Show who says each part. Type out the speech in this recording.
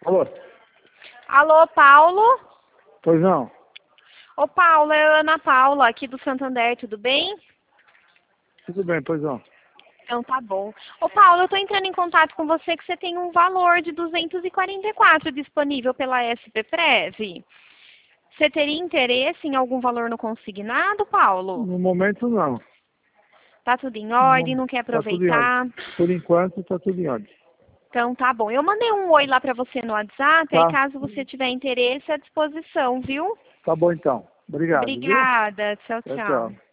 Speaker 1: Alô?
Speaker 2: Alô, Paulo?
Speaker 1: Pois não?
Speaker 2: Ô, Paulo, é a Ana Paula, aqui do Santander, tudo bem?
Speaker 1: Tudo bem, pois não.
Speaker 2: Então tá bom. Ô, Paulo, eu tô entrando em contato com você que você tem um valor de 244 disponível pela SPPrev. Você teria interesse em algum valor no consignado, Paulo?
Speaker 1: No momento, não.
Speaker 2: Tá tudo em ordem, não quer
Speaker 1: Tá tudo em ordem.
Speaker 2: aproveitar?
Speaker 1: Por enquanto, tá tudo em ordem.
Speaker 2: Então tá bom. Eu mandei um oi lá pra você no WhatsApp, aí
Speaker 1: Tá?
Speaker 2: caso você tiver interesse, à disposição, viu?
Speaker 1: Tá bom, então. Obrigado, viu?
Speaker 2: Obrigada. Tchau,
Speaker 1: Tchau,
Speaker 2: tchau.
Speaker 1: tchau.